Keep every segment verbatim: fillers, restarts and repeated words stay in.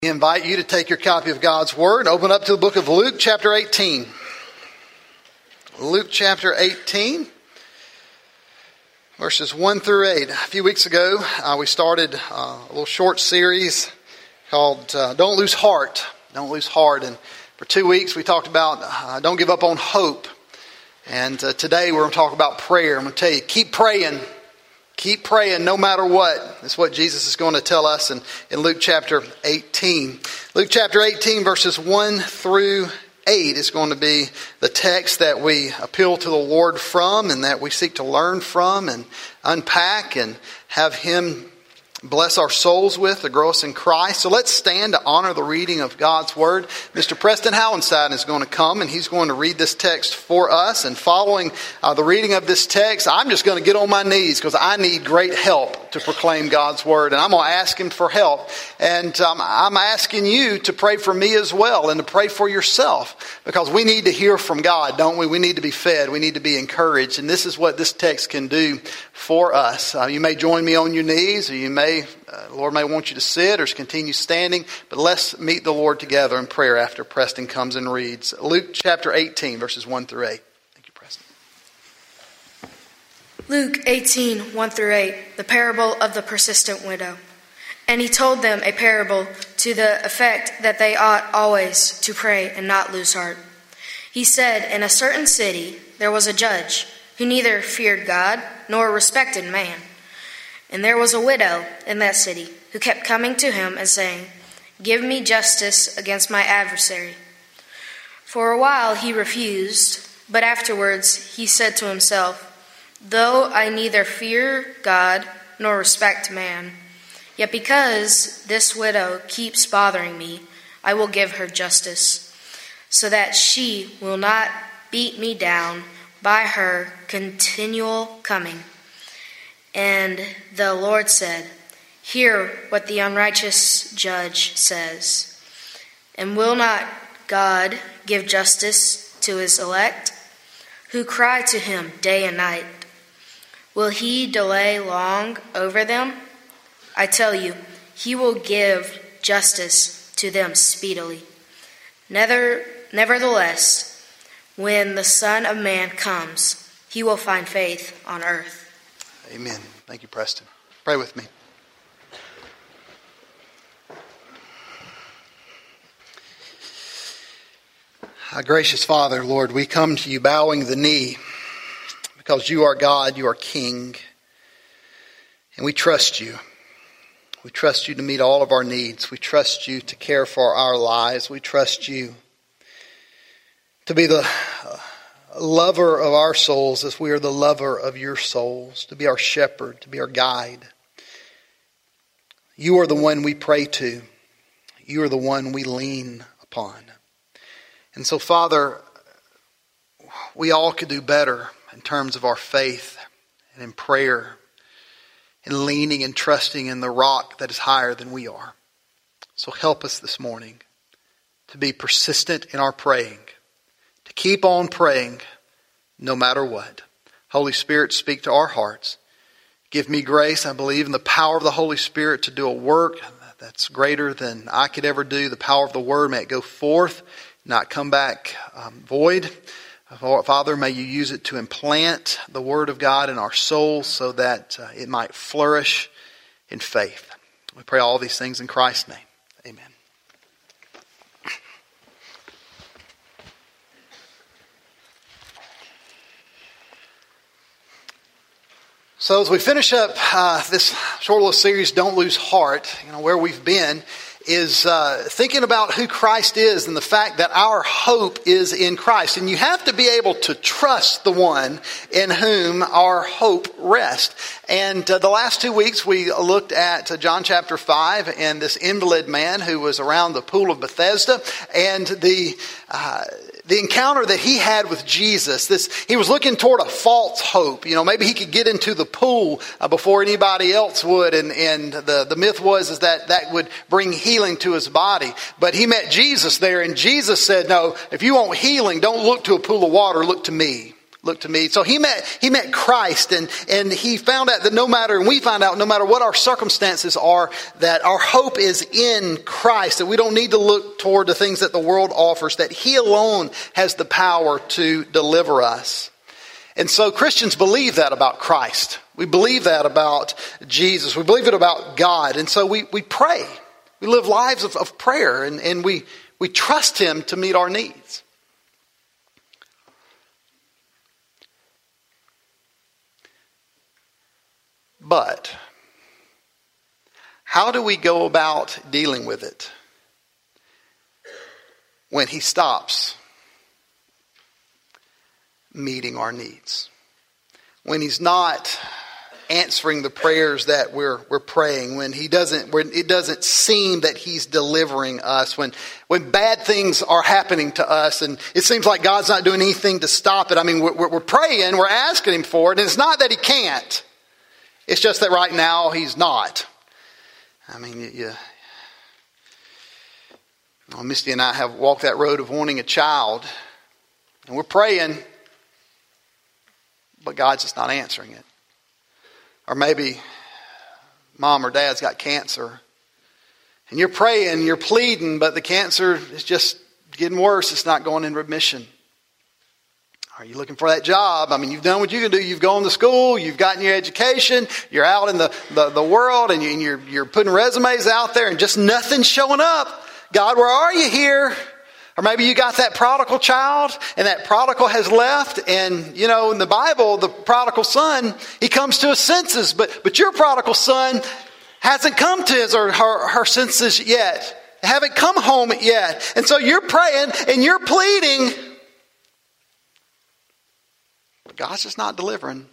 I invite you to take your copy of God's Word and open up to the book of Luke chapter eighteen. Luke chapter eighteen, verses one through eight. A few weeks ago, uh, we started uh, a little short series called uh, Don't Lose Heart. Don't Lose Heart. And for two weeks, we talked about uh, don't give up on hope. And uh, today, we're going to talk about prayer. I'm going to tell you, keep praying. Keep praying no matter what. That's what Jesus is going to tell us in, in Luke chapter eighteen. Luke chapter eighteen verses one through eight is going to be the text that we appeal to the Lord from and that we seek to learn from and unpack and have Him bless our souls with to grow us in Christ. So let's stand to honor the reading of God's Word. Mister Preston Howenstein is going to come and he's going to read this text for us. And following uh, the reading of this text, I'm just going to get on my knees because I need great help to proclaim God's Word. And I'm going to ask Him for help. And um, I'm asking you to pray for me as well and to pray for yourself because we need to hear from God, don't we? We need to be fed. We need to be encouraged. And this is what this text can do for us. Uh, you may join me on your knees or you may Uh, the Lord may want you to sit or continue standing, but let's meet the Lord together in prayer after Preston comes and reads Luke chapter eighteen, verses one through eight. Thank you, Preston. Luke eighteen, one through eight, the parable of the persistent widow. And he told them a parable to the effect that they ought always to pray and not lose heart. He said, in a certain city there was a judge who neither feared God nor respected man. And there was a widow in that city who kept coming to him and saying, give me justice against my adversary. For a while he refused, but afterwards he said to himself, though I neither fear God nor respect man, yet because this widow keeps bothering me, I will give her justice, so that she will not beat me down by her continual coming. And the Lord said, hear what the unrighteous judge says. And will not God give justice to his elect, who cry to him day and night? Will he delay long over them? I tell you, he will give justice to them speedily. Never, nevertheless, when the Son of Man comes, he will find faith on earth. Amen. Thank you, Preston. Pray with me. Our gracious Father, Lord, we come to you bowing the knee because you are God, you are King, and we trust you. We trust you to meet all of our needs. We trust you to care for our lives. We trust you to be the lover of our souls as we are the lover of your souls, to be our shepherd, to be our guide. You are the one we pray to. You are the one we lean upon. And so, Father, we all could do better in terms of our faith and in prayer and leaning and trusting in the rock that is higher than we are. So help us this morning to be persistent in our praying, to keep on praying no matter what. Holy Spirit, speak to our hearts. Give me grace, I believe, in the power of the Holy Spirit to do a work that's greater than I could ever do. The power of the Word, may it go forth, not come back um, void. Father, may you use it to implant the Word of God in our souls so that uh, it might flourish in faith. We pray all these things in Christ's name. Amen. So as we finish up uh, this short little series, Don't Lose Heart, you know, where we've been is uh, thinking about who Christ is and the fact that our hope is in Christ. And you have to be able to trust the one in whom our hope rests. And uh, the last two weeks we looked at uh, John chapter five and this invalid man who was around the pool of Bethesda and the uh, the encounter that he had with Jesus. This he was looking toward a false hope. You know, maybe he could get into the pool uh, before anybody else would. And, and the, the myth was is that that would bring healing to his body. But he met Jesus there and Jesus said, no, if you want healing, don't look to a pool of water, look to me. look to me. So he met, he met Christ, and, and he found out that no matter, and we find out no matter what our circumstances are, that our hope is in Christ, that we don't need to look toward the things that the world offers, that he alone has the power to deliver us. And so Christians believe that about Christ. We believe that about Jesus. We believe it about God. And so we, we pray. We live lives of, of prayer, and, and we, we trust him to meet our needs. But how do we go about dealing with it when he stops meeting our needs? When he's not answering the prayers that we're we're praying, when he doesn't, when it doesn't seem that he's delivering us, when when bad things are happening to us, and it seems like God's not doing anything to stop it. I mean, we're, we're praying, we're asking him for it, and it's not that he can't. It's just that right now he's not. I mean, you, you, well, Misty and I have walked that road of wanting a child, and we're praying, but God's just not answering it. Or maybe mom or dad's got cancer, and you're praying, you're pleading, but the cancer is just getting worse. It's not going in remission. Are you looking for that job? I mean, you've done what you can do. You've gone to school. You've gotten your education. You're out in the, the, the world, and, you, and you're, you're putting resumes out there, and just nothing's showing up. God, where are you here? Or maybe you got that prodigal child, and that prodigal has left. And, you know, in the Bible, the prodigal son, he comes to his senses. But, but your prodigal son hasn't come to his or her, her senses yet. They haven't come home yet. And so you're praying and you're pleading, but God's just not delivering.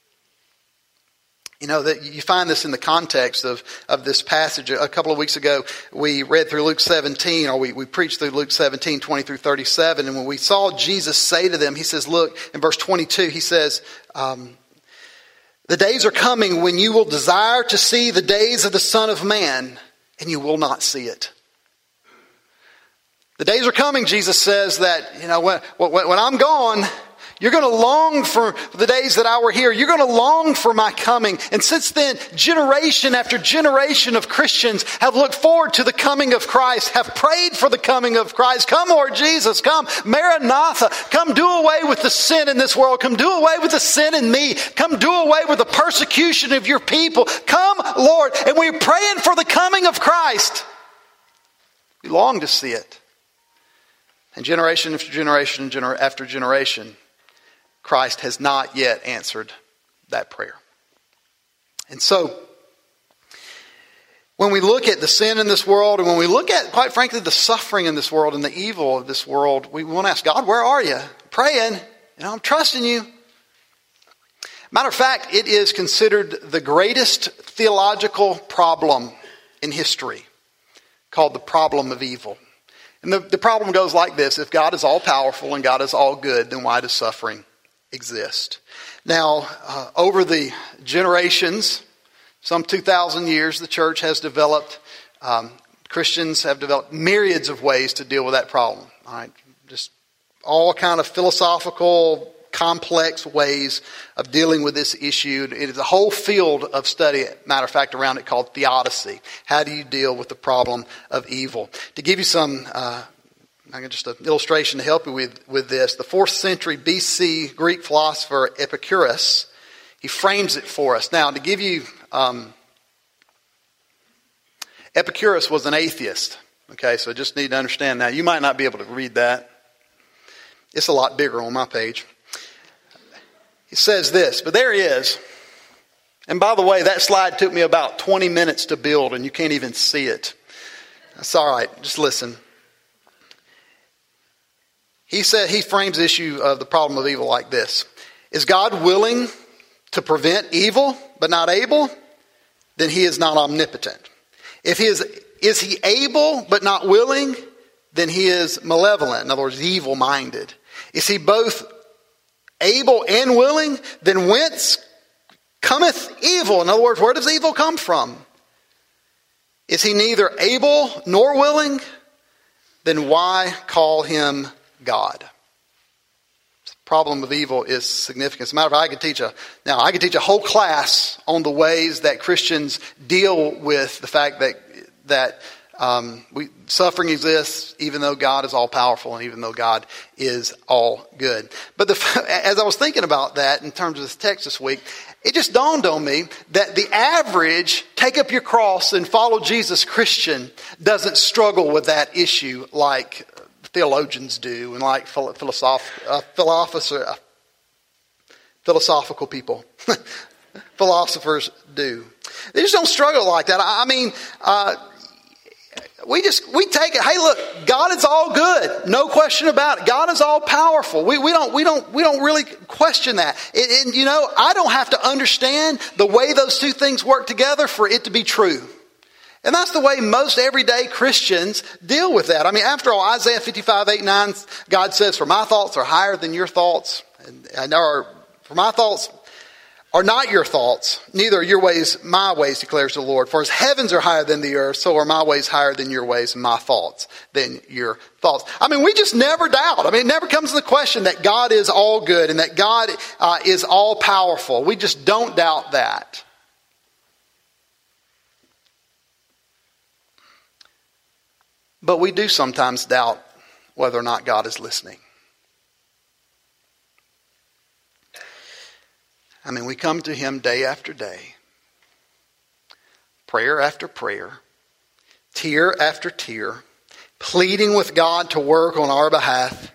You know, that you find this in the context of, of this passage. A couple of weeks ago, we read through Luke seventeen, or we, we preached through Luke seventeen, twenty through thirty-seven. And when we saw Jesus say to them, he says, look, in verse twenty-two, he says, um, the days are coming when you will desire to see the days of the Son of Man, and you will not see it. The days are coming, Jesus says, that, you know, when, when, when I'm gone, you're going to long for the days that I were here. You're going to long for my coming. And since then, generation after generation of Christians have looked forward to the coming of Christ, have prayed for the coming of Christ. Come, Lord Jesus, come, Maranatha. Come do away with the sin in this world. Come do away with the sin in me. Come do away with the persecution of your people. Come, Lord. And we're praying for the coming of Christ. We long to see it. And generation after generation after generation, Christ has not yet answered that prayer. And so, when we look at the sin in this world, and when we look at, quite frankly, the suffering in this world and the evil of this world, we want to ask God, where are you? I'm praying, you know, I'm trusting you. Matter of fact, it is considered the greatest theological problem in history, called the problem of evil. And the, the problem goes like this: if God is all powerful and God is all good, then why does suffering exist? Now, uh, over the generations, some two thousand years, the church has developed, um, Christians have developed myriads of ways to deal with that problem. All right, just all kind of philosophical, complex ways of dealing with this issue. It is a whole field of study, matter of fact, around it called theodicy. How do you deal with the problem of evil? To give you some uh, I got just an illustration to help you with, with this. The fourth century B C Greek philosopher Epicurus, he frames it for us. Now, to give you, um, Epicurus was an atheist. Okay, so just need to understand that. You might not be able to read that. It's a lot bigger on my page. He says this, but there he is. And by the way, that slide took me about twenty minutes to build, and you can't even see it. That's all right. Just listen. He said, he frames the issue of the problem of evil like this: is God willing to prevent evil but not able? Then he is not omnipotent. If he is, is he able but not willing? Then he is malevolent. In other words, evil-minded. Is he both able and willing? Then whence cometh evil? In other words, where does evil come from? Is he neither able nor willing? Then why call him God? problem of evil is significant. As a matter of fact, I could teach a now I could teach a whole class on the ways that Christians deal with the fact that that um, we, suffering exists, even though God is all powerful and even though God is all good. But the, as I was thinking about that in terms of this text this week, it just dawned on me that the average take up your cross and follow Jesus Christian doesn't struggle with that issue like theologians do and like philosoph- uh, philosopher, uh, philosophical people, philosophers do. They just don't struggle like that. I mean, uh, we just, we take it, hey look, God is all good. No question about it. God is all powerful. We, we don't, we don't, we don't really question that. And, and you know, I don't have to understand the way those two things work together for it to be true. And that's the way most everyday Christians deal with that. I mean, after all, Isaiah fifty-five, eight, nine, God says, for my thoughts are higher than your thoughts. And, and are, for my thoughts are not your thoughts, neither are your ways my ways, declares the Lord. For as heavens are higher than the earth, so are my ways higher than your ways, and my thoughts than your thoughts. I mean, we just never doubt. I mean, it never comes to the question that God is all good and that God uh, is all powerful. We just don't doubt that. But we do sometimes doubt whether or not God is listening. I mean, we come to Him day after day, prayer after prayer, tear after tear, pleading with God to work on our behalf.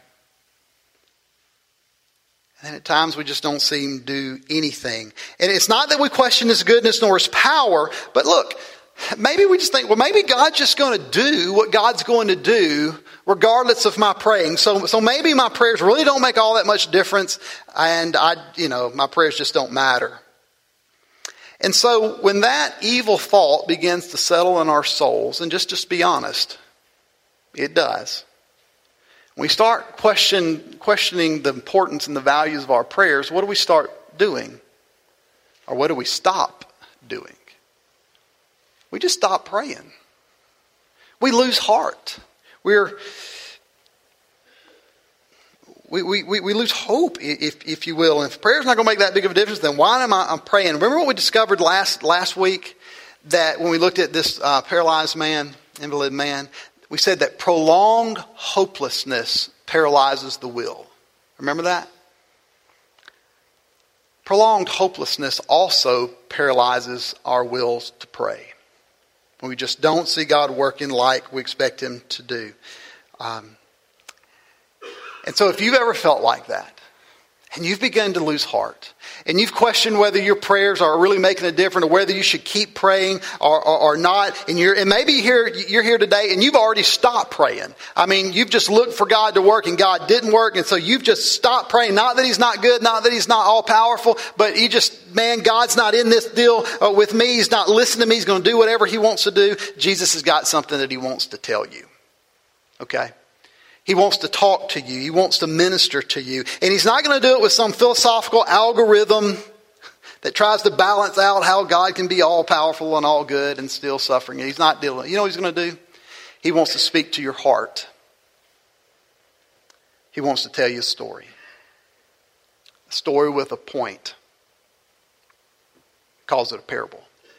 And at times we just don't see Him do anything. And it's not that we question His goodness nor His power, but look, maybe we just think, well, maybe God's just going to do what God's going to do regardless of my praying. So, so maybe my prayers really don't make all that much difference, and I, you know, my prayers just don't matter. And so when that evil thought begins to settle in our souls, and just, just be honest, it does. When we start question, questioning the importance and the values of our prayers, what do we start doing? Or what do we stop doing? We just stop praying. We lose heart. We're we we we lose hope, if if you will. And if prayer's not going to make that big of a difference, then why am I I'm praying? Remember what we discovered last last week, that when we looked at this uh, paralyzed man, invalid man, we said that prolonged hopelessness paralyzes the will. Remember that? Prolonged hopelessness also paralyzes our wills to pray. When we just don't see God working like we expect Him to do. Um, and so if you've ever felt like that, and you've begun to lose heart, and you've questioned whether your prayers are really making a difference, or whether you should keep praying or, or, or not, and you're and maybe here you're here today and you've already stopped praying. I mean, you've just looked for God to work and God didn't work, and so you've just stopped praying. Not that He's not good, not that He's not all powerful, but you just, man, God's not in this deal uh, with me. He's not listening to me. He's going to do whatever He wants to do. Jesus has got something that He wants to tell you. Okay? He wants to talk to you. He wants to minister to you. And He's not going to do it with some philosophical algorithm that tries to balance out how God can be all powerful and all good and still suffering. He's not dealing. You know what He's going to do? He wants to speak to your heart. He wants to tell you a story. A story with a point. He calls it a parable.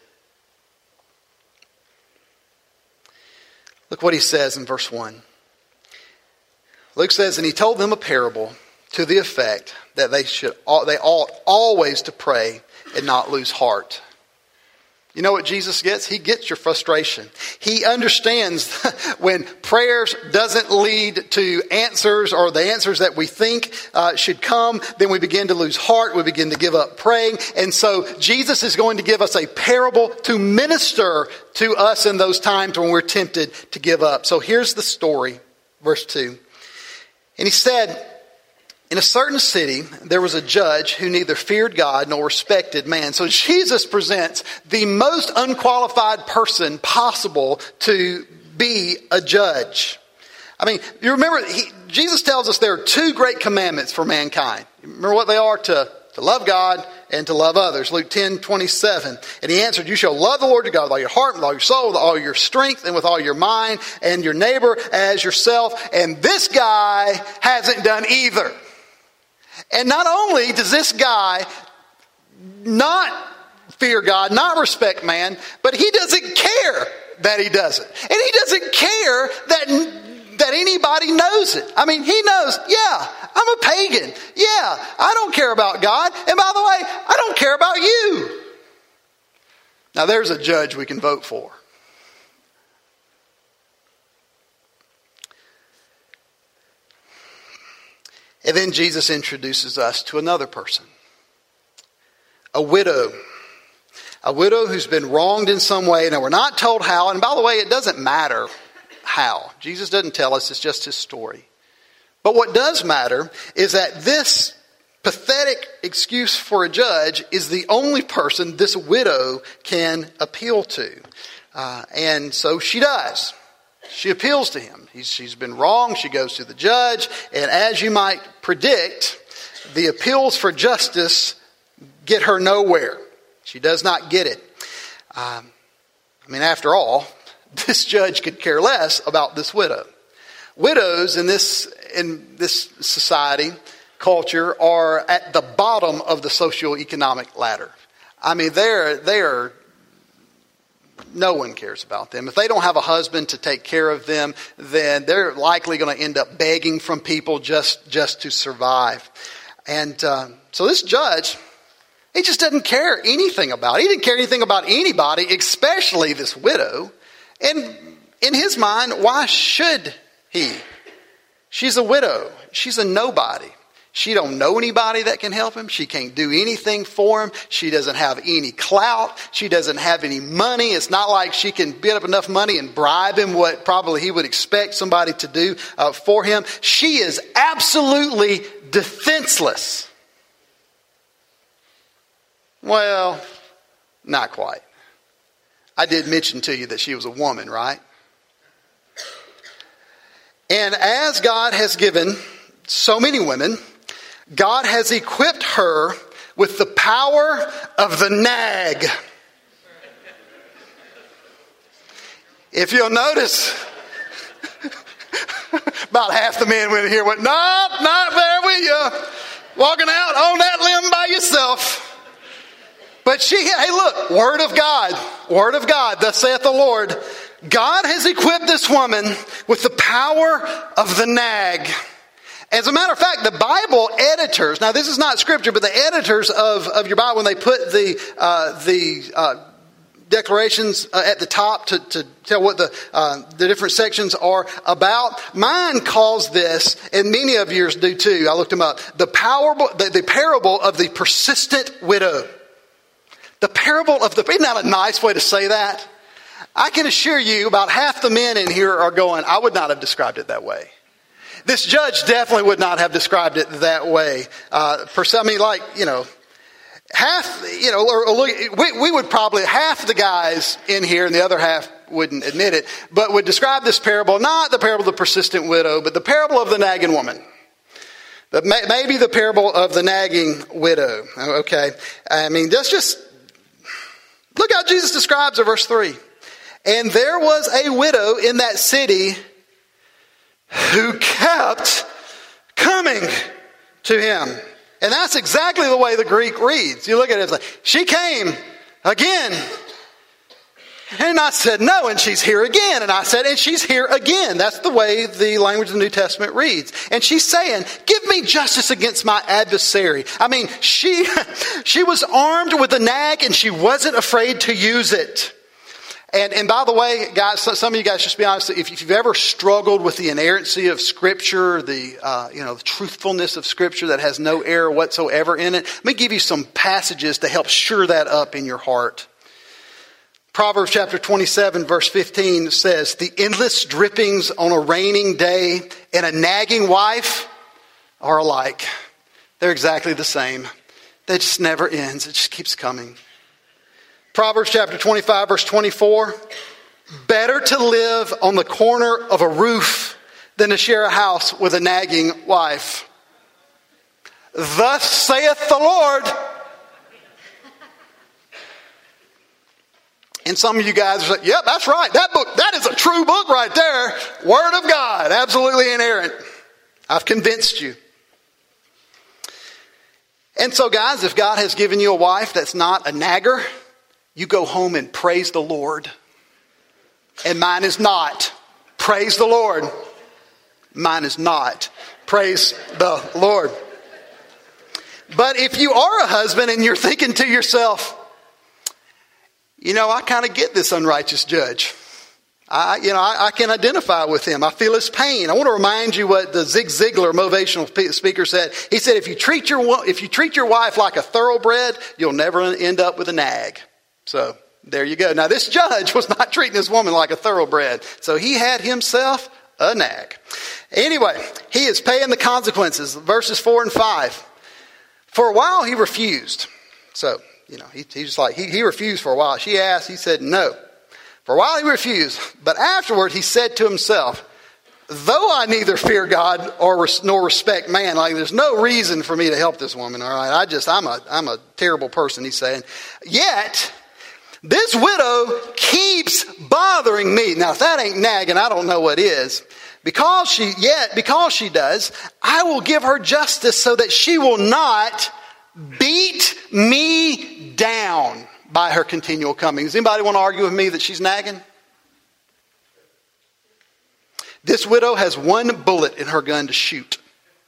Look what He says in verse one. Luke says, and He told them a parable to the effect that they should they ought always to pray and not lose heart. You know what Jesus gets? He gets your frustration. He understands when prayers doesn't lead to answers, or the answers that we think uh, should come, then we begin to lose heart. We begin to give up praying. And so Jesus is going to give us a parable to minister to us in those times when we're tempted to give up. So here's the story, verse two. And He said, in a certain city, there was a judge who neither feared God nor respected man. So Jesus presents the most unqualified person possible to be a judge. I mean, you remember, he, Jesus tells us there are two great commandments for mankind. You remember what they are? To, to love God and to love others. Luke ten twenty-seven. And He answered, you shall love the Lord your God with all your heart, with all your soul, with all your strength, and with all your mind, and your neighbor as yourself. And this guy hasn't done either. And not only does this guy not fear God, not respect man, but he doesn't care that he does it. And he doesn't care that that anybody knows it. I mean, he knows, yeah, I'm a pagan. Yeah, I don't care about God. And by the way, I don't care about you. Now there's a judge we can vote for. And then Jesus introduces us to another person. A widow. A widow who's been wronged in some way. Now we're not told how. And by the way, it doesn't matter how. Jesus doesn't tell us. It's just his story. But what does matter is that this pathetic excuse for a judge is the only person this widow can appeal to. Uh, and so she does. She appeals to him. He's, she's been wrong. She goes to the judge. And as you might predict, the appeals for justice get her nowhere. She does not get it. Um, I mean, after all, this judge could care less about this widow. Widows in this in this society, culture, are at the bottom of the socioeconomic ladder. I mean, they're they're no one cares about them. If they don't have a husband to take care of them, then they're likely going to end up begging from people just just to survive. And uh, so this judge, he just doesn't care anything about it. He didn't care anything about anybody, especially this widow. And in his mind, why should he? She's a widow. She's a nobody. She don't know anybody that can help him. She can't do anything for him. She doesn't have any clout. She doesn't have any money. It's not like she can get up enough money and bribe him what probably he would expect somebody to do uh, for him. She is absolutely defenseless. Well, not quite. I did mention to you that she was a woman, right? And as God has given so many women, God has equipped her with the power of the nag. If you'll notice, about half the men went here went, nope, not there with you. Walking out on that limb by yourself. But she, hey look, word of God, word of God, thus saith the Lord. God has equipped this woman with the power of the nag. As a matter of fact, the Bible editors, now this is not scripture, but the editors of, of your Bible, when they put the uh, the uh, declarations uh, at the top to, to tell what the uh, the different sections are about, mine calls this, and many of yours do too, I looked them up, the, powerful, the, the parable of the persistent widow. The parable of the, isn't that a nice way to say that? I can assure you about half the men in here are going, I would not have described it that way. This judge definitely would not have described it that way. Uh, per se, I mean, like, you know, half, you know, or, or we, we would probably, half the guys in here and the other half wouldn't admit it, but would describe this parable, not the parable of the persistent widow, but the parable of the nagging woman. The, maybe the parable of the nagging widow. Okay. I mean, that's just, look how Jesus describes it, verse three. And there was a widow in that city who kept coming to him. And that's exactly the way the Greek reads. You look at it, it's like, she came again. And I said, no, and she's here again. And I said, and she's here again. That's the way the language of the New Testament reads. And she's saying, give me justice against my adversary. I mean, she, she was armed with a nag and she wasn't afraid to use it. And, and by the way, guys, some of you guys, just be honest, if you've ever struggled with the inerrancy of Scripture, the, uh, you know, the truthfulness of Scripture that has no error whatsoever in it, let me give you some passages to help shore that up in your heart. Proverbs chapter twenty-seven, verse fifteen says, the endless drippings on a raining day and a nagging wife are alike. They're exactly the same. That just never ends. It just keeps coming. Proverbs chapter twenty-five, verse twenty-four. Better to live on the corner of a roof than to share a house with a nagging wife. Thus saith the Lord. And some of you guys are like, yep, that's right. That book, that is a true book right there. Word of God, absolutely inerrant. I've convinced you. And so guys, if God has given you a wife that's not a nagger, you go home and praise the Lord. And mine is not. Praise the Lord. Mine is not. Praise the Lord. But if you are a husband and you're thinking to yourself, you know, I kind of get this unrighteous judge. I, you know, I, I can identify with him. I feel his pain. I want to remind you what the Zig Ziglar motivational speaker said. He said, if you treat your if you treat your wife like a thoroughbred, you'll never end up with a nag. So there you go. Now this judge was not treating this woman like a thoroughbred. So he had himself a nag. Anyway, he is paying the consequences. Verses four and five. For a while he refused. So, you know, he, he was like, he, he refused for a while. She asked, he said no. For a while he refused, but afterward he said to himself, though I neither fear God or nor respect man, like there's no reason for me to help this woman, all right? I just, I'm a, I'm a terrible person, he's saying. Yet, this widow keeps bothering me. Now, if that ain't nagging, I don't know what is. Because she, yet, because she does, I will give her justice so that she will not beat me down by her continual coming. Does anybody want to argue with me that she's nagging? This widow has one bullet in her gun to shoot.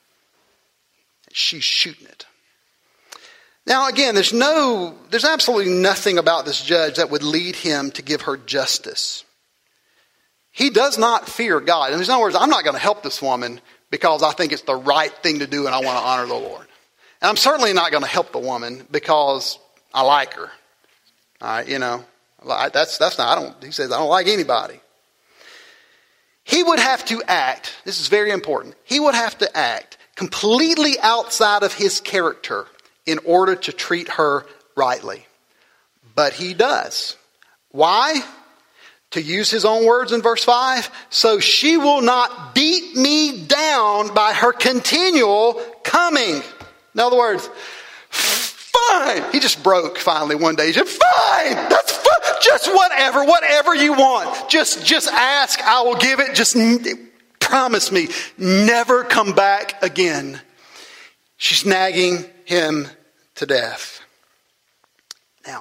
She's shooting it. Now again, there's no, there's absolutely nothing about this judge that would lead him to give her justice. He does not fear God. In other words, I'm not going to help this woman because I think it's the right thing to do and I want to honor the Lord. And I'm certainly not going to help the woman because I like her. All right, you know, that's that's not. I don't. He says I don't like anybody. He would have to act. This is very important. He would have to act completely outside of his character in order to treat her rightly, but he does. Why? To use his own words in verse five, so she will not beat me down by her continual coming. In other words, fine. He just broke finally one day. He said, fine, that's fine. Just whatever, whatever you want. Just, just ask, I will give it. Just promise me, never come back again. She's nagging him to death. Now,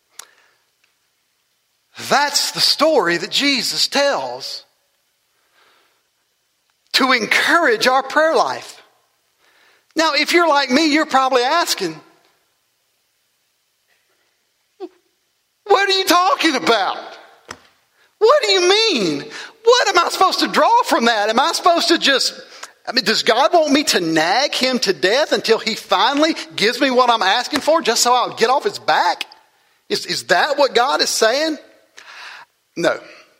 that's the story that Jesus tells to encourage our prayer life. Now, if you're like me, you're probably asking, what are you talking about? What do you mean? What am I supposed to draw from that? Am I supposed to just, I mean, does God want me to nag him to death until he finally gives me what I'm asking for just so I'll get off his back? Is, is that what God is saying? No.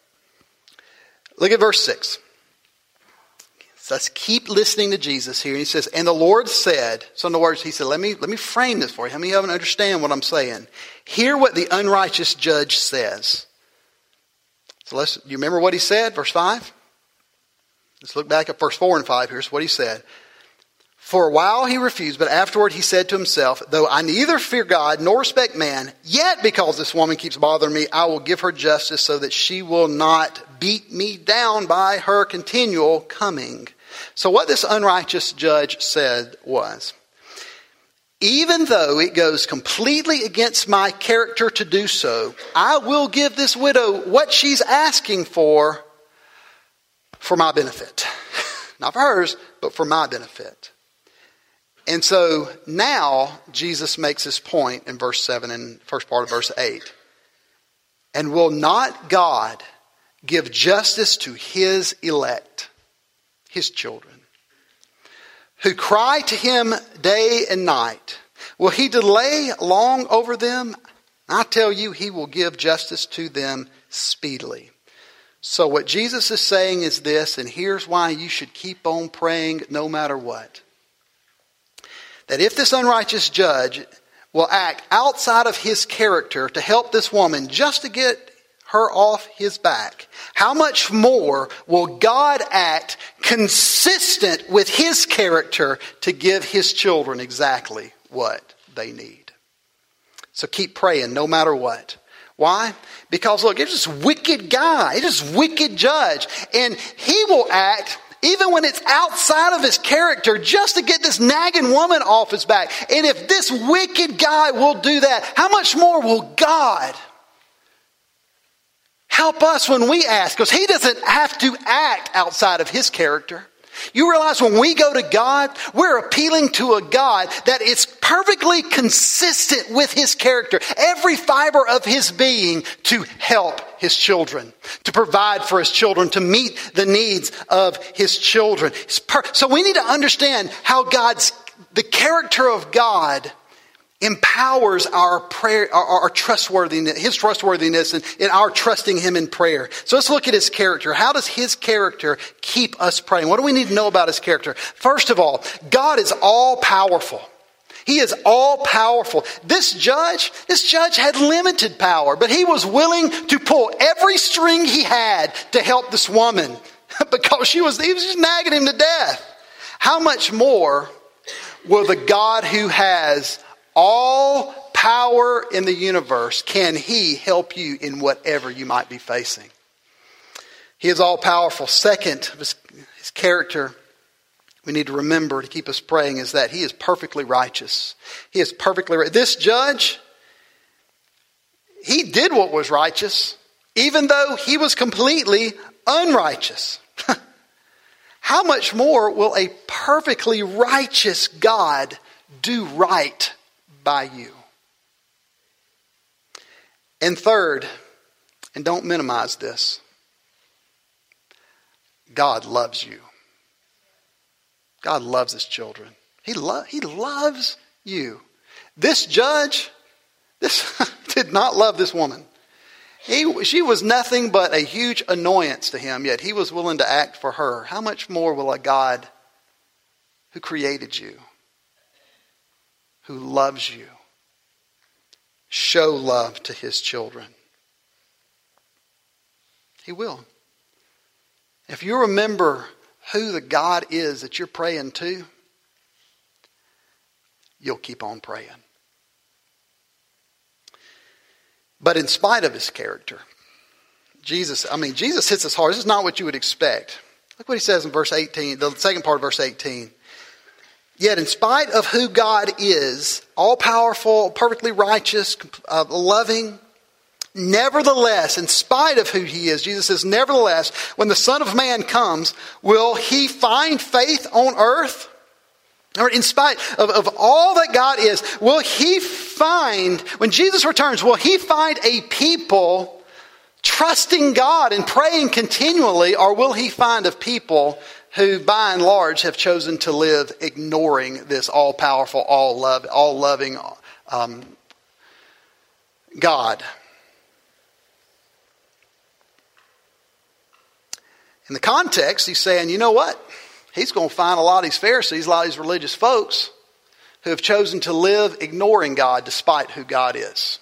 Look at verse six. So let's keep listening to Jesus here. And he says, and the Lord said, so in other words, he said, let me, let me frame this for you. How many of you understand what I'm saying? Hear what the unrighteous judge says. So let's, you remember what he said? Verse five. Let's look back at verse four and five. Here's what he said. For a while he refused, but afterward he said to himself, though I neither fear God nor respect man, yet because this woman keeps bothering me, I will give her justice so that she will not beat me down by her continual coming. So what this unrighteous judge said was, even though it goes completely against my character to do so, I will give this widow what she's asking for for my benefit. Not for hers, but for my benefit. And so now Jesus makes his point in verse seven and first part of verse eight. And will not God give justice to his elect, his children, who cry to him day and night? Will he delay long over them? I tell you, he will give justice to them speedily. So what Jesus is saying is this, and here's why you should keep on praying no matter what. That if this unrighteous judge will act outside of his character to help this woman just to get her off his back, how much more will God act consistent with his character to give his children exactly what they need? So keep praying no matter what. Why? Because look, it's this wicked guy, it's this wicked judge, and he will act even when it's outside of his character, just to get this nagging woman off his back. And if this wicked guy will do that, how much more will God help us when we ask? Because he doesn't have to act outside of his character. You realize when we go to God, we're appealing to a God that is perfectly consistent with his character, every fiber of his being, to help his children, to provide for his children, to meet the needs of his children. So we need to understand how God's, the character of God empowers our prayer, our, our trustworthiness, his trustworthiness, and, and our trusting him in prayer. So let's look at his character. How does his character keep us praying? What do we need to know about his character? First of all, God is all powerful. He is all powerful. This judge, this judge had limited power, but he was willing to pull every string he had to help this woman because she was, he was just nagging him to death. How much more will the God who has all power in the universe, can he help you in whatever you might be facing? He is all powerful. Second, his, his character, we need to remember to keep us praying, is that he is perfectly righteous. He is perfectly right. This judge, he did what was righteous, even though he was completely unrighteous. How much more will a perfectly righteous God do right by you? And third, and don't minimize this, God loves you. God loves his children. He, lo- he loves you. This judge, this did not love this woman. He, she was nothing but a huge annoyance to him, yet he was willing to act for her. How much more will a God who created you, who loves you, show love to his children? He will. If you remember who the God is that you're praying to, you'll keep on praying. But in spite of his character, Jesus, I mean, Jesus hits us hard. This is not what you would expect. Look what he says in verse eighteen, the second part of verse eighteen. Yet in spite of who God is, all-powerful, perfectly righteous, uh, loving, nevertheless, in spite of who he is, Jesus says, nevertheless, when the Son of Man comes, will he find faith on earth? Or in spite of, of all that God is, will he find, when Jesus returns, will he find a people trusting God and praying continually, or will he find a people who by and large have chosen to live ignoring this all-powerful, all-love, all-loving um, God? In the context, he's saying, you know what? He's going to find a lot of these Pharisees, a lot of these religious folks who have chosen to live ignoring God despite who God is.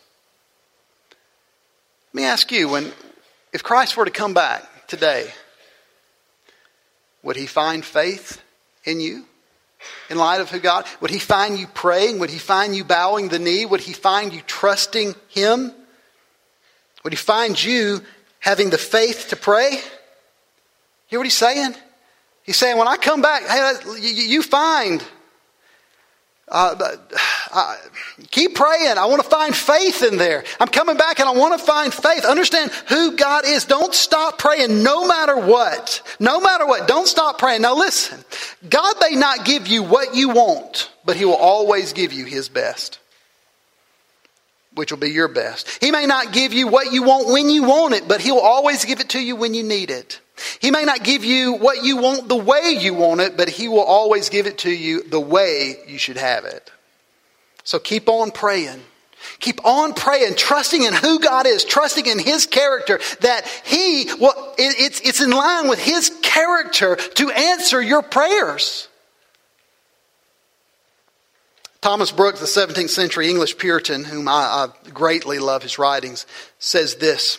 Let me ask you, when, if Christ were to come back today, would he find faith in you in light of who God? Would he find you praying? Would he find you bowing the knee? Would he find you trusting him? Would he find you having the faith to pray? Hear what he's saying? He's saying, when I come back, hey, you find, uh, uh, keep praying. I want to find faith in there. I'm coming back and I want to find faith. Understand who God is. Don't stop praying no matter what. No matter what. Don't stop praying. Now listen, God may not give you what you want, but he will always give you his best, which will be your best. He may not give you what you want when you want it, but he will always give it to you when you need it. He may not give you what you want the way you want it, but he will always give it to you the way you should have it. So keep on praying. Keep on praying, trusting in who God is, trusting in his character, that he, well, it, it's, it's in line with his character to answer your prayers. Thomas Brooks, the seventeenth century English Puritan, whom I, I greatly love his writings, says this.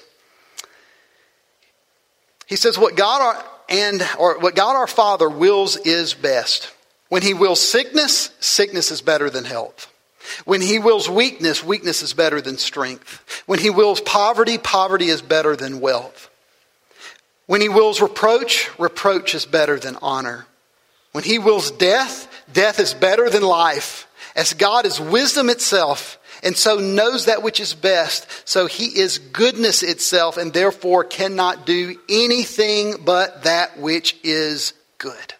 He says, what God our, and or what God our Father wills is best. When he wills sickness, sickness is better than health. When he wills weakness, weakness is better than strength. When he wills poverty, poverty is better than wealth. When he wills reproach, reproach is better than honor. When he wills death, death is better than life. As God is wisdom itself, and so knows that which is best, so he is goodness itself, and therefore cannot do anything but that which is good.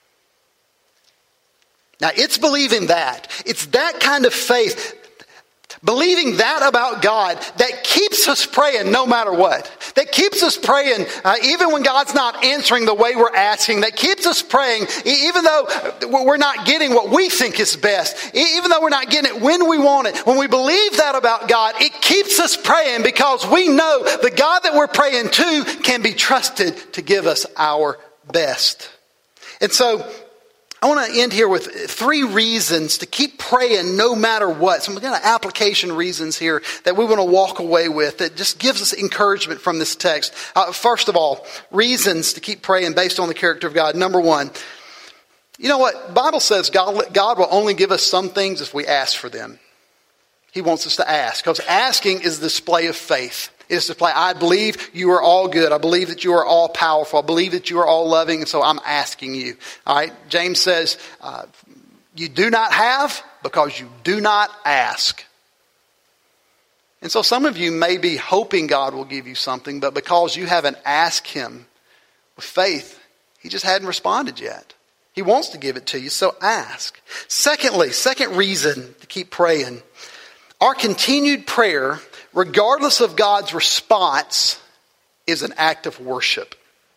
Now, it's believing that. It's that kind of faith, believing that about God, that keeps us praying no matter what. That keeps us praying uh, even when God's not answering the way we're asking. That keeps us praying even though we're not getting what we think is best. Even though we're not getting it when we want it. When we believe that about God, it keeps us praying because we know the God that we're praying to can be trusted to give us our best. And so, I want to end here with three reasons to keep praying no matter what. Some kind of application reasons here that we want to walk away with that just gives us encouragement from this text. Uh, first of all, reasons to keep praying based on the character of God. Number one, you know what? The Bible says God, God will only give us some things if we ask for them. He wants us to ask because asking is the display of faith. Is to play, I believe you are all good. I believe that you are all powerful. I believe that you are all loving. And so I'm asking you. All right. James says, uh, you do not have because you do not ask. And so some of you may be hoping God will give you something, but because you haven't asked him with faith, he just hadn't responded yet. He wants to give it to you. So ask. Secondly, second reason to keep praying. Our continued prayer, regardless of God's response, is an act of worship.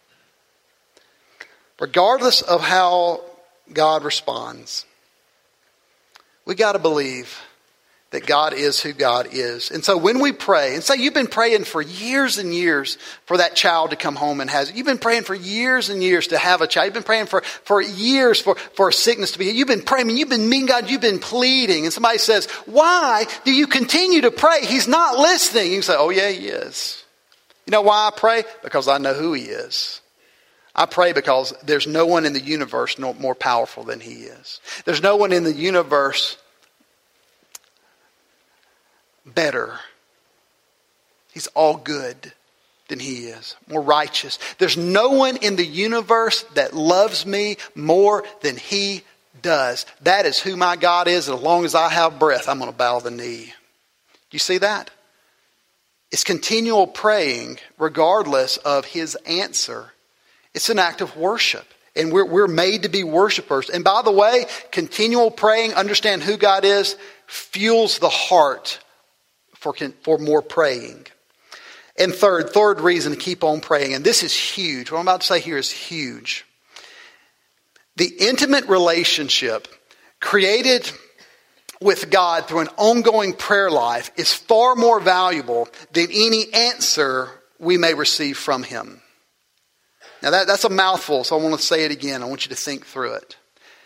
Regardless of how God responds, we got to believe that God is who God is. And so when we pray, and say you've been praying for years and years for that child to come home and has it. You've been praying for years and years to have a child. You've been praying for, for years for, for a sickness to be. You've been praying, you've been meeting God, you've been pleading. And somebody says, why do you continue to pray? He's not listening. You say, oh yeah, he is. You know why I pray? Because I know who he is. I pray because there's no one in the universe more powerful than he is. There's no one in the universe better. He's all good than he is. More righteous. There's no one in the universe that loves me more than he does. That is who my God is. As long as I have breath, I'm going to bow the knee. Do you see that? It's continual praying regardless of his answer. It's an act of worship. And we're, we're made to be worshipers. And by the way, continual praying, understand who God is, fuels the heart For, for more praying. And third, third reason to keep on praying, and this is huge. What I'm about to say here is huge. The intimate relationship created with God through an ongoing prayer life is far more valuable than any answer we may receive from him. Now that, that's a mouthful, so I want to say it again. I want you to think through it.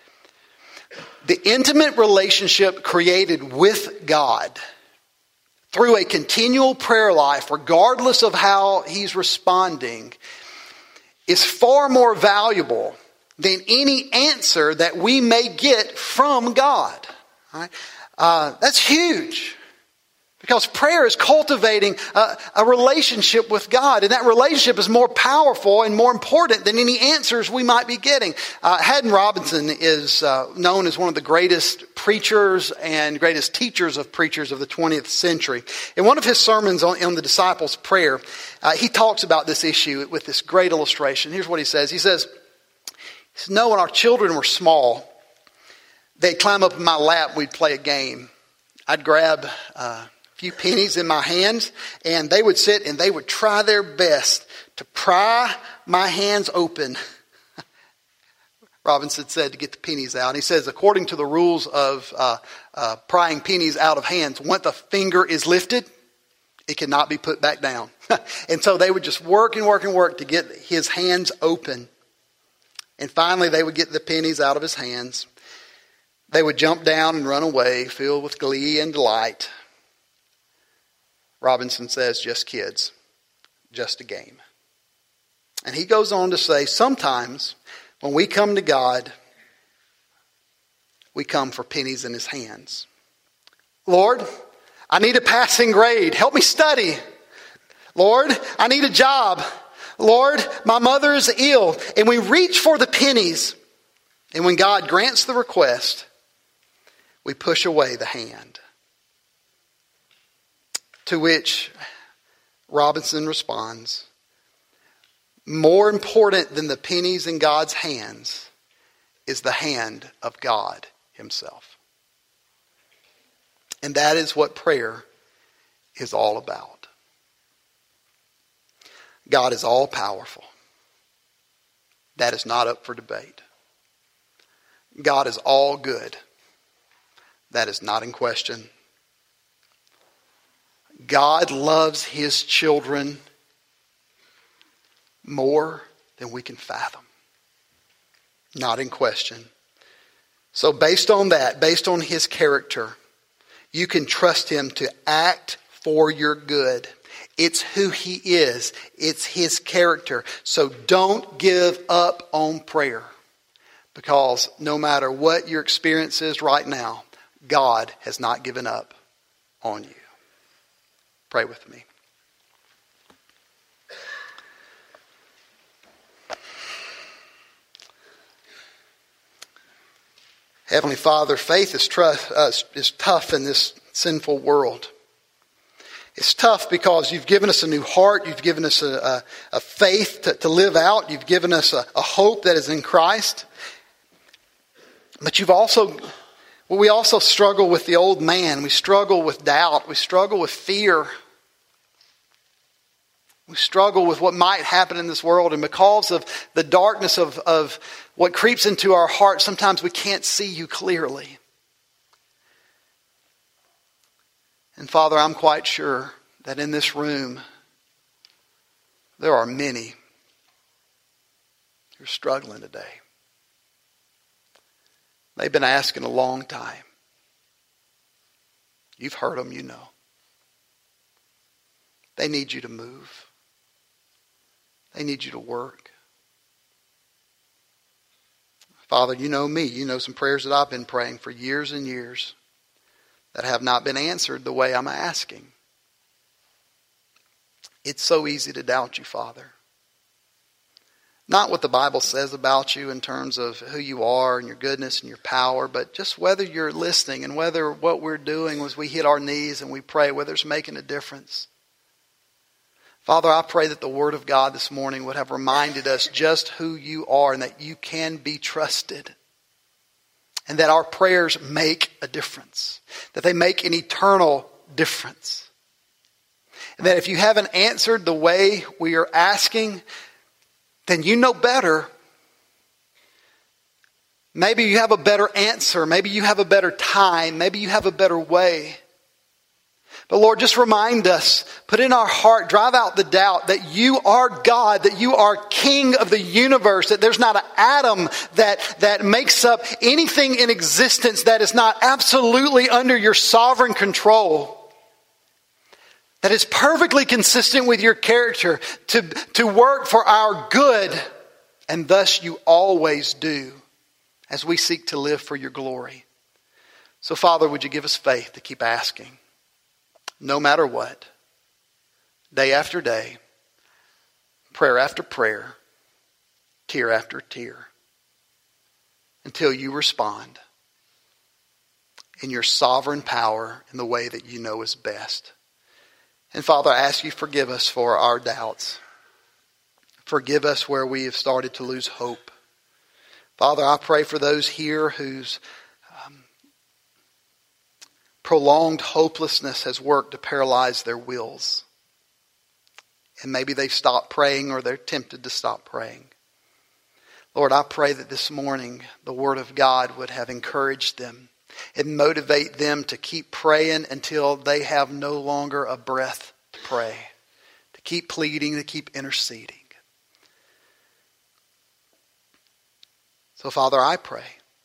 The intimate relationship created with God through a continual prayer life, regardless of how he's responding, is far more valuable than any answer that we may get from God. All right? Uh, that's huge. Because prayer is cultivating a, a relationship with God. And that relationship is more powerful and more important than any answers we might be getting. Uh, Haddon Robinson is uh, known as one of the greatest preachers and greatest teachers of preachers of the twentieth century. In one of his sermons on, on the disciples' prayer, uh, he talks about this issue with this great illustration. Here's what he says. He says, he says, no, when our children were small, they'd climb up in my lap and we'd play a game. I'd grab Uh, few pennies in my hands, and they would sit and they would try their best to pry my hands open. Robinson said to get the pennies out. And he says, according to the rules of uh, uh, prying pennies out of hands, once the finger is lifted, it cannot be put back down. And so they would just work and work and work to get his hands open. And finally, they would get the pennies out of his hands. They would jump down and run away, filled with glee and delight. Robinson says, just kids, just a game. And he goes on to say, sometimes when we come to God, we come for pennies in his hands. Lord, I need a passing grade. Help me study. Lord, I need a job. Lord, my mother is ill. And we reach for the pennies. And when God grants the request, we push away the hand. To which Robinson responds, more important than the pennies in God's hands is the hand of God himself. And that is what prayer is all about. God is all powerful. That is not up for debate. God is all good. That is not in question. God loves his children more than we can fathom. Not in question. So based on that, based on his character, you can trust him to act for your good. It's who he is. It's his character. So don't give up on prayer. Because no matter what your experience is right now, God has not given up on you. Pray with me. Heavenly Father, faith is, trust, uh, is tough in this sinful world. It's tough because you've given us a new heart. You've given us a, a, a faith to, to live out. You've given us a, a hope that is in Christ. But you've also, well, we also struggle with the old man. We struggle with doubt. We struggle with fear. We struggle with what might happen in this world. And because of the darkness of, of what creeps into our hearts, sometimes we can't see you clearly. And Father, I'm quite sure that in this room, there are many who are struggling today. They've been asking a long time. You've heard them, you know. They need you to move. They need you to work. Father, you know me. You know some prayers that I've been praying for years and years that have not been answered the way I'm asking. It's so easy to doubt you, Father. Not what the Bible says about you in terms of who you are and your goodness and your power, but just whether you're listening and whether what we're doing as we hit our knees and we pray, whether it's making a difference. Father, I pray that the Word of God this morning would have reminded us just who you are and that you can be trusted. And that our prayers make a difference. That they make an eternal difference. And that if you haven't answered the way we are asking, then you know better. Maybe you have a better answer. Maybe you have a better time. Maybe you have a better way. But Lord, just remind us, put in our heart, drive out the doubt that you are God, that you are King of the universe, that there's not an atom that, that makes up anything in existence that is not absolutely under your sovereign control. That is perfectly consistent with your character to, to work for our good, and thus you always do as we seek to live for your glory. So Father, would you give us faith to keep asking? No matter what, day after day, prayer after prayer, tear after tear, until you respond in your sovereign power in the way that you know is best. And Father, I ask you forgive us for our doubts. Forgive us where we have started to lose hope. Father, I pray for those here whose prolonged hopelessness has worked to paralyze their wills. And maybe they've stopped praying or they're tempted to stop praying. Lord, I pray that this morning the Word of God would have encouraged them and motivate them to keep praying until they have no longer a breath to pray. To keep pleading, to keep interceding. So Father, I pray.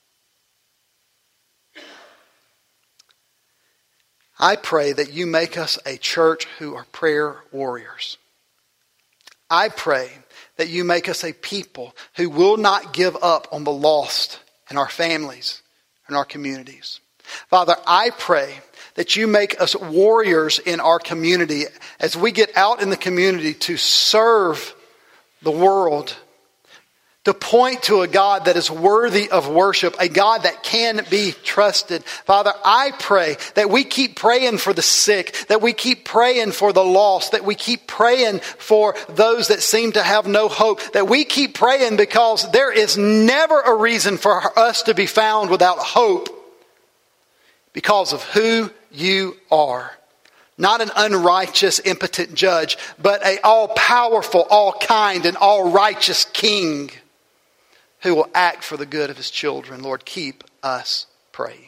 I pray that you make us a church who are prayer warriors. I pray that you make us a people who will not give up on the lost in our families and our communities. Father, I pray that you make us warriors in our community as we get out in the community to serve the world, to point to a God that is worthy of worship, a God that can be trusted. Father, I pray that we keep praying for the sick, that we keep praying for the lost, that we keep praying for those that seem to have no hope, that we keep praying because there is never a reason for us to be found without hope because of who you are. Not an unrighteous, impotent judge, but an all-powerful, all-kind, and all-righteous King who will act for the good of his children. Lord, keep us praying.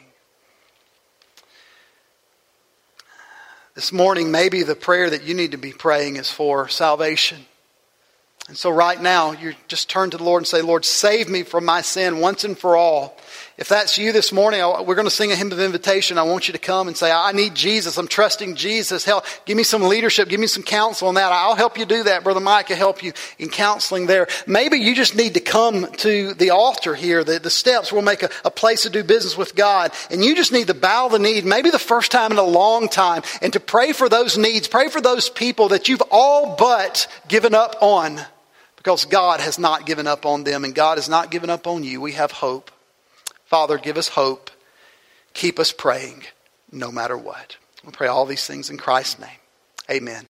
This morning, maybe the prayer that you need to be praying is for salvation. And so right now, you just turn to the Lord and say, Lord, save me from my sin once and for all. If that's you this morning, we're going to sing a hymn of invitation. I want you to come and say, I need Jesus. I'm trusting Jesus. Help, give me some leadership. Give me some counsel on that. I'll help you do that. Brother Mike can help you in counseling there. Maybe you just need to come to the altar here. The, the steps will make a, a place to do business with God. And you just need to bow the knee, maybe the first time in a long time, and to pray for those needs. Pray for those people that you've all but given up on. Because God has not given up on them and God has not given up on you. We have hope. Father, give us hope. Keep us praying no matter what. We pray all these things in Christ's name. Amen.